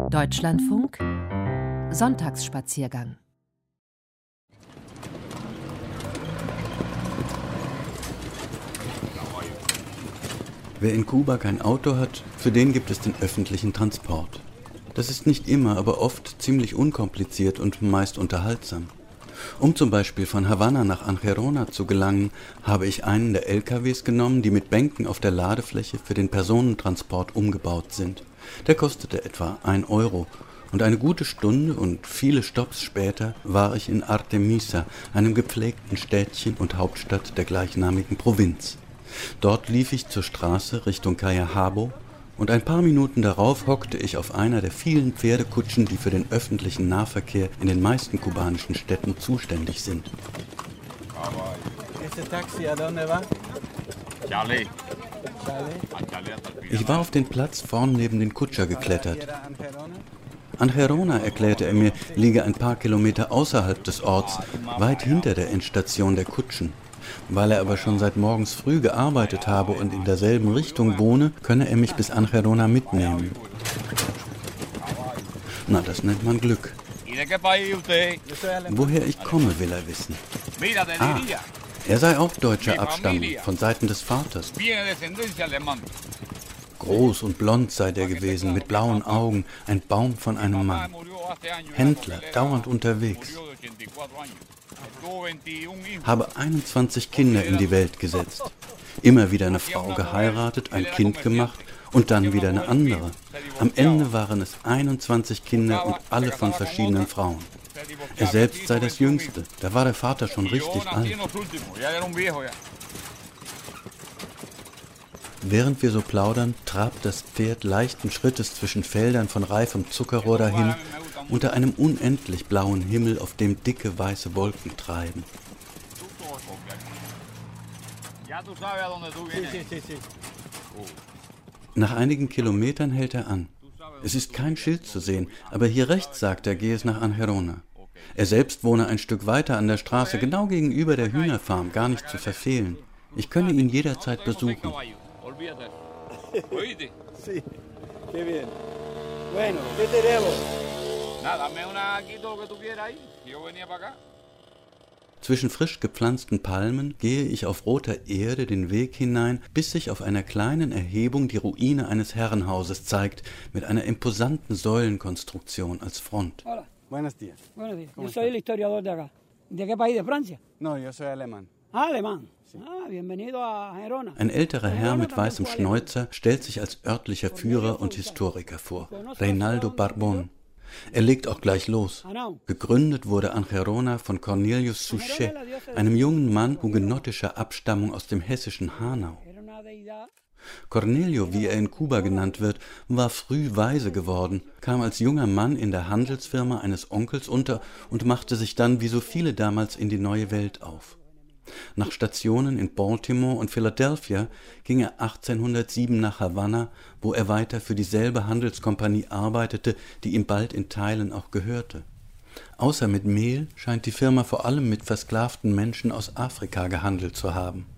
Deutschlandfunk Sonntagsspaziergang. Wer in Kuba kein Auto hat, für den gibt es den öffentlichen Transport. Das ist nicht immer, aber oft ziemlich unkompliziert und meist unterhaltsam. Um zum Beispiel von Havanna nach Angerona zu gelangen, habe ich einen der LKWs genommen, die mit Bänken auf der Ladefläche für den Personentransport umgebaut sind. Der kostete etwa 1 Euro. Und eine gute Stunde und viele Stopps später war ich in Artemisa, einem gepflegten Städtchen und Hauptstadt der gleichnamigen Provinz. Dort lief ich zur Straße Richtung Callejabo und ein paar Minuten darauf hockte ich auf einer der vielen Pferdekutschen, die für den öffentlichen Nahverkehr in den meisten kubanischen Städten zuständig sind. Ich war auf den Platz vorn neben den Kutscher geklettert. Angerona, erklärte er mir, liege ein paar Kilometer außerhalb des Orts, weit hinter der Endstation der Kutschen. Weil er aber schon seit morgens früh gearbeitet habe und in derselben Richtung wohne, könne er mich bis Angerona mitnehmen. Na, das nennt man Glück. Woher ich komme, will er wissen. Ah, er sei auch deutscher Abstammung, von Seiten des Vaters. Groß und blond sei der gewesen, mit blauen Augen, ein Baum von einem Mann. Händler, dauernd unterwegs. Habe 21 Kinder in die Welt gesetzt. Immer wieder eine Frau geheiratet, ein Kind gemacht und dann wieder eine andere. Am Ende waren es 21 Kinder und alle von verschiedenen Frauen. Er selbst sei das Jüngste, da war der Vater schon richtig alt. Während wir so plaudern, trabt das Pferd leichten Schrittes zwischen Feldern von reifem Zuckerrohr dahin, unter einem unendlich blauen Himmel, auf dem dicke weiße Wolken treiben. Nach einigen Kilometern hält er an. Es ist kein Schild zu sehen, aber hier rechts, sagt er, gehe es nach Angerona. Er selbst wohne ein Stück weiter an der Straße, genau gegenüber der Hühnerfarm, gar nicht zu verfehlen. Ich könne ihn jederzeit besuchen. Zwischen frisch gepflanzten Palmen gehe ich auf roter Erde den Weg hinein, bis sich auf einer kleinen Erhebung die Ruine eines Herrenhauses zeigt, mit einer imposanten Säulenkonstruktion als Front. Hola. Buenos días. Buenos días. Yo soy el historiador de acá. ¿De qué país? ¿De Francia? No, yo soy alemán. Ah, alemán. Ein älterer Herr mit weißem Schnäuzer stellt sich als örtlicher Führer und Historiker vor, Reinaldo Barbón. Er legt auch gleich los. Gegründet wurde Angerona von Cornelius Suchet, einem jungen Mann hugenottischer Abstammung aus dem hessischen Hanau. Cornelio, wie er in Kuba genannt wird, war früh Waise geworden, kam als junger Mann in der Handelsfirma eines Onkels unter und machte sich dann wie so viele damals in die neue Welt auf. Nach Stationen in Baltimore und Philadelphia ging er 1807 nach Havanna, wo er weiter für dieselbe Handelskompanie arbeitete, die ihm bald in Teilen auch gehörte. Außer mit Mehl scheint die Firma vor allem mit versklavten Menschen aus Afrika gehandelt zu haben.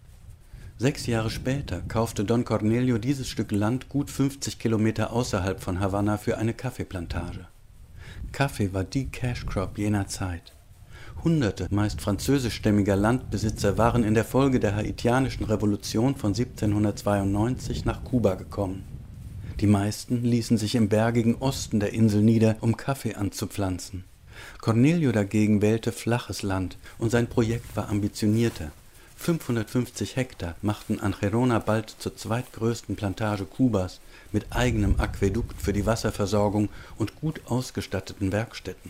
6 Jahre später kaufte Don Cornelio dieses Stück Land gut 50 Kilometer außerhalb von Havanna für eine Kaffeeplantage. Kaffee war die Cash Crop jener Zeit. Hunderte, meist französischstämmiger Landbesitzer waren in der Folge der haitianischen Revolution von 1792 nach Kuba gekommen. Die meisten ließen sich im bergigen Osten der Insel nieder, um Kaffee anzupflanzen. Cornelio dagegen wählte flaches Land und sein Projekt war ambitionierter. 550 Hektar machten Angerona bald zur zweitgrößten Plantage Kubas mit eigenem Aquädukt für die Wasserversorgung und gut ausgestatteten Werkstätten.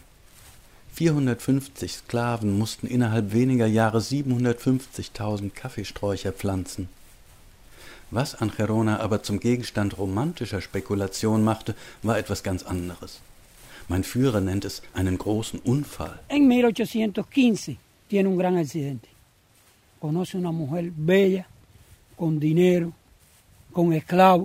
450 Sklaven mussten innerhalb weniger Jahre 750.000 Kaffeesträucher pflanzen. Was Angerona aber zum Gegenstand romantischer Spekulation machte, war etwas ganz anderes. Mein Führer nennt es einen großen Unfall. En 1815 tiene un gran accidente. Conoce una mujer bella, con dinero, con esclavos.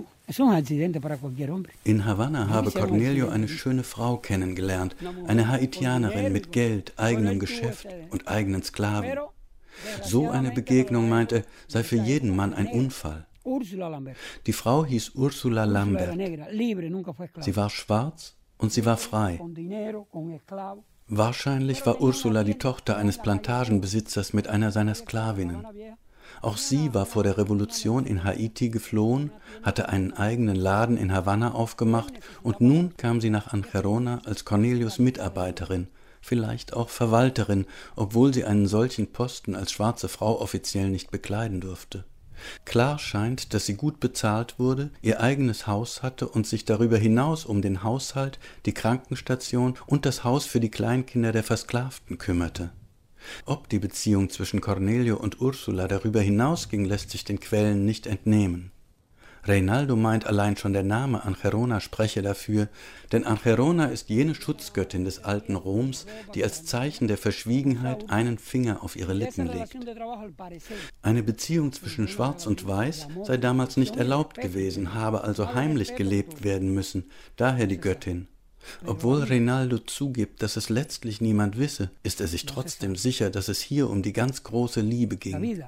In Havanna habe Cornelio eine schöne Frau kennengelernt, eine Haitianerin mit Geld, eigenem Geschäft und eigenen Sklaven. So eine Begegnung, meint er, sei für jeden Mann ein Unfall. Die Frau hieß Ursula Lambert. Sie war schwarz Und sie war frei. Wahrscheinlich war Ursula die Tochter eines Plantagenbesitzers mit einer seiner Sklavinnen. Auch sie war vor der Revolution in Haiti geflohen, hatte einen eigenen Laden in Havanna aufgemacht und nun kam sie nach Angerona als Cornelius Mitarbeiterin, vielleicht auch Verwalterin, obwohl sie einen solchen Posten als schwarze Frau offiziell nicht bekleiden durfte. Klar scheint, dass sie gut bezahlt wurde, ihr eigenes Haus hatte und sich darüber hinaus um den Haushalt, die Krankenstation und das Haus für die Kleinkinder der Versklavten kümmerte. Ob die Beziehung zwischen Cornelio und Ursula darüber hinausging, lässt sich den Quellen nicht entnehmen. Reinaldo meint, allein schon der Name Angerona spreche dafür, denn Angerona ist jene Schutzgöttin des alten Roms, die als Zeichen der Verschwiegenheit einen Finger auf ihre Lippen legt. Eine Beziehung zwischen Schwarz und Weiß sei damals nicht erlaubt gewesen, habe also heimlich gelebt werden müssen, daher die Göttin. Obwohl Reinaldo zugibt, dass es letztlich niemand wisse, ist er sich trotzdem sicher, dass es hier um die ganz große Liebe ging.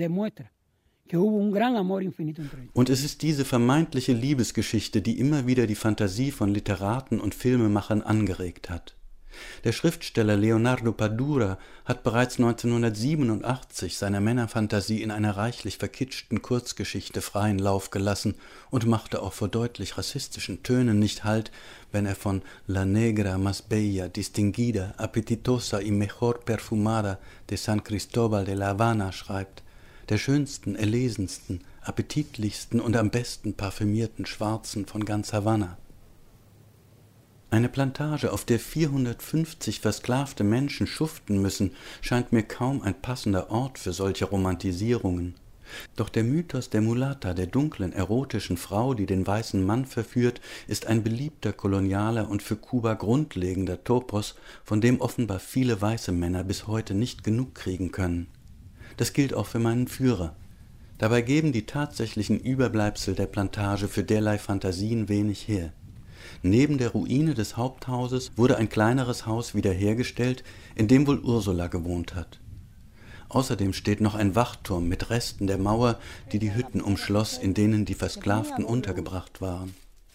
Und es ist diese vermeintliche Liebesgeschichte, die immer wieder die Fantasie von Literaten und Filmemachern angeregt hat. Der Schriftsteller Leonardo Padura hat bereits 1987 seiner Männerfantasie in einer reichlich verkitschten Kurzgeschichte freien Lauf gelassen und machte auch vor deutlich rassistischen Tönen nicht Halt, wenn er von La negra más bella, distinguida, apetitosa y mejor perfumada de San Cristóbal de la Habana schreibt, der schönsten, erlesensten, appetitlichsten und am besten parfümierten Schwarzen von ganz Havanna. Eine Plantage, auf der 450 versklavte Menschen schuften müssen, scheint mir kaum ein passender Ort für solche Romantisierungen. Doch der Mythos der Mulata, der dunklen, erotischen Frau, die den weißen Mann verführt, ist ein beliebter kolonialer und für Kuba grundlegender Topos, von dem offenbar viele weiße Männer bis heute nicht genug kriegen können. Das gilt auch für meinen Führer. Dabei geben die tatsächlichen Überbleibsel der Plantage für derlei Fantasien wenig her. Neben der Ruine des Haupthauses wurde ein kleineres Haus wiederhergestellt, in dem wohl Ursula gewohnt hat. Außerdem steht noch ein Wachturm mit Resten der Mauer, die die Hütten umschloss, in denen die Versklavten untergebracht waren.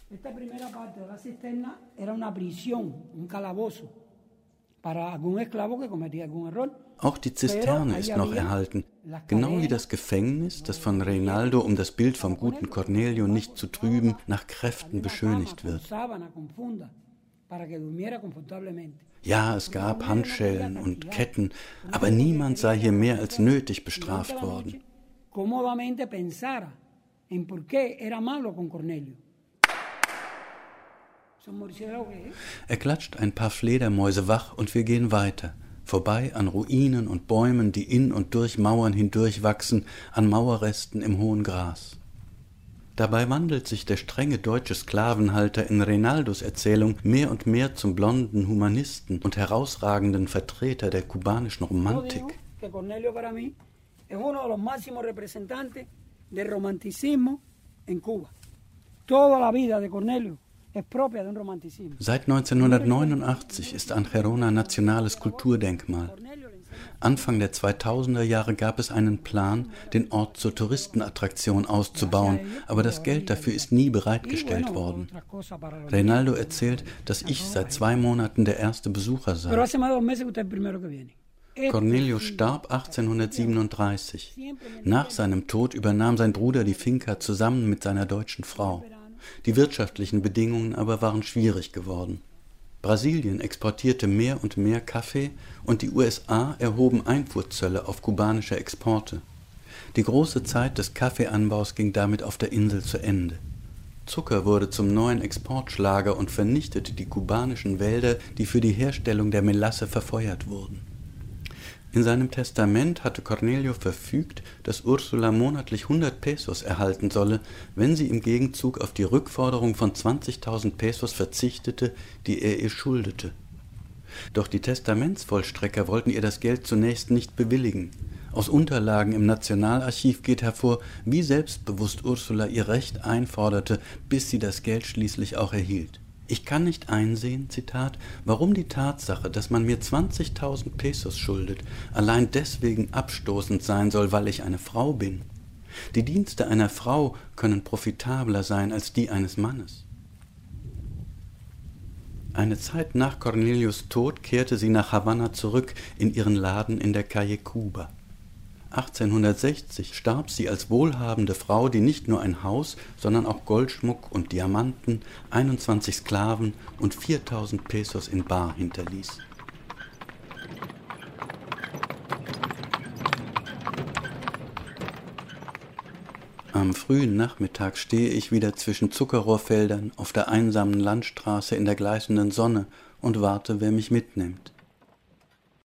Auch die Zisterne ist noch erhalten, genau wie das Gefängnis, das von Reinaldo, um das Bild vom guten Cornelio nicht zu trüben, nach Kräften beschönigt wird. Ja, es gab Handschellen und Ketten, aber niemand sei hier mehr als nötig bestraft worden. Er klatscht ein paar Fledermäuse wach und wir gehen weiter, vorbei an Ruinen und Bäumen, die in und durch Mauern hindurch wachsen, an Mauerresten im hohen Gras. Dabei wandelt sich der strenge deutsche Sklavenhalter in Reinaldos Erzählung mehr und mehr zum blonden Humanisten und herausragenden Vertreter der kubanischen Romantik. Seit 1989 ist Angerona nationales Kulturdenkmal. Anfang der 2000er Jahre gab es einen Plan, den Ort zur Touristenattraktion auszubauen, aber das Geld dafür ist nie bereitgestellt worden. Reinaldo erzählt, dass ich seit 2 Monaten der erste Besucher sei. Cornelio starb 1837. Nach seinem Tod übernahm sein Bruder die Finca zusammen mit seiner deutschen Frau. Die wirtschaftlichen Bedingungen aber waren schwierig geworden. Brasilien exportierte mehr und mehr Kaffee und die USA erhoben Einfuhrzölle auf kubanische Exporte. Die große Zeit des Kaffeeanbaus ging damit auf der Insel zu Ende. Zucker wurde zum neuen Exportschlager und vernichtete die kubanischen Wälder, die für die Herstellung der Melasse verfeuert wurden. In seinem Testament hatte Cornelio verfügt, dass Ursula monatlich 100 Pesos erhalten solle, wenn sie im Gegenzug auf die Rückforderung von 20.000 Pesos verzichtete, die er ihr schuldete. Doch die Testamentsvollstrecker wollten ihr das Geld zunächst nicht bewilligen. Aus Unterlagen im Nationalarchiv geht hervor, wie selbstbewusst Ursula ihr Recht einforderte, bis sie das Geld schließlich auch erhielt. Ich kann nicht einsehen, Zitat, warum die Tatsache, dass man mir 20.000 Pesos schuldet, allein deswegen abstoßend sein soll, weil ich eine Frau bin. Die Dienste einer Frau können profitabler sein als die eines Mannes. Eine Zeit nach Cornelius' Tod kehrte sie nach Havanna zurück in ihren Laden in der Calle Cuba. 1860 starb sie als wohlhabende Frau, die nicht nur ein Haus, sondern auch Goldschmuck und Diamanten, 21 Sklaven und 4.000 Pesos in bar hinterließ. Am frühen Nachmittag stehe ich wieder zwischen Zuckerrohrfeldern auf der einsamen Landstraße in der gleißenden Sonne und warte, wer mich mitnimmt.